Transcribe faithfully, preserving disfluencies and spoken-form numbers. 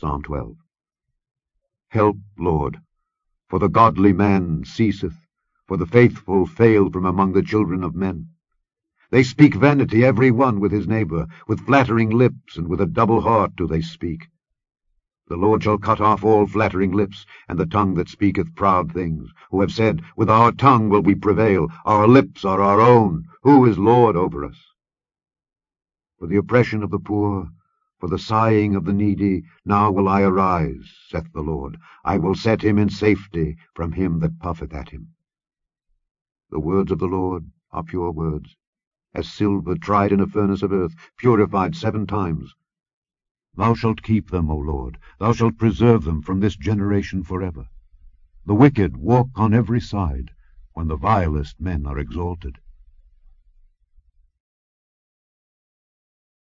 Psalm twelve. Help, Lord, for the godly man ceaseth, for the faithful fail from among the children of men. They speak vanity every one with his neighbour, with flattering lips, and with a double heart do they speak. The Lord shall cut off all flattering lips, and the tongue that speaketh proud things, who have said, With our tongue will we prevail, our lips are our own, who is Lord over us? For the oppression of the poor, for the sighing of the needy, now will I arise, saith the Lord. I will set him in safety from him that puffeth at him. The words of the Lord are pure words, as silver tried in a furnace of earth, purified seven times. Thou shalt keep them, O Lord, thou shalt preserve them from this generation forever. The wicked walk on every side, when the vilest men are exalted.